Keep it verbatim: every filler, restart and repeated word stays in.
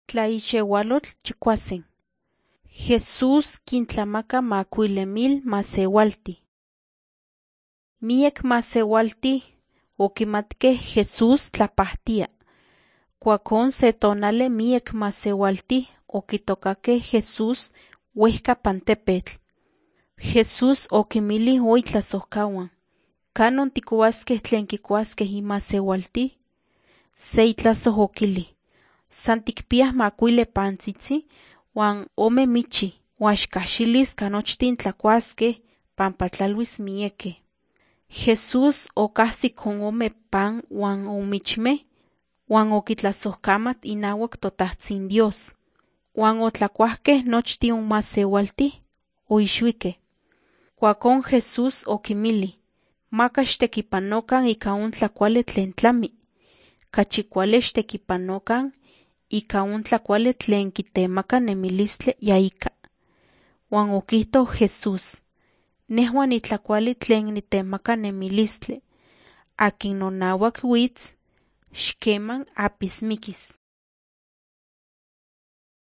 Tlaixeualotl chikuasen. Jesús quintlamaka macuile mil masewalti. Miek masewalti oquimatque Jesús tlapahtia. Cuacon se tonale miek masewalti oquitocaque Jesús huehca pantepetl. Jesús oquimili oitlasohcahuan. Canon ticuasque tlen quicuasque imasewalti? Se itlasoh oquili. San ticpiah macuile pantzitzi huan ome michi huan xcaxilis canochtin tlacuasque pampa tlaluis mieke. Jesús ocahsic con ome pan huan omichmeh huan oquitlasohcamat inauac totahtzin Dios. Huan otlacuahqueh nochtin masewalti oixuique. Cuacon Jesús oquimili: Maka xtequipanocan ica on tlacuali tlen tlami. Cachi cuali xtequipanocan ica on tlacuali tlen quitemaca nemilistle yaica. Huan oquihto Jesús: Nehua nitlacuali tlen nitemaca nemilistle. Akin nonauac huitz, xqueman apis miquis.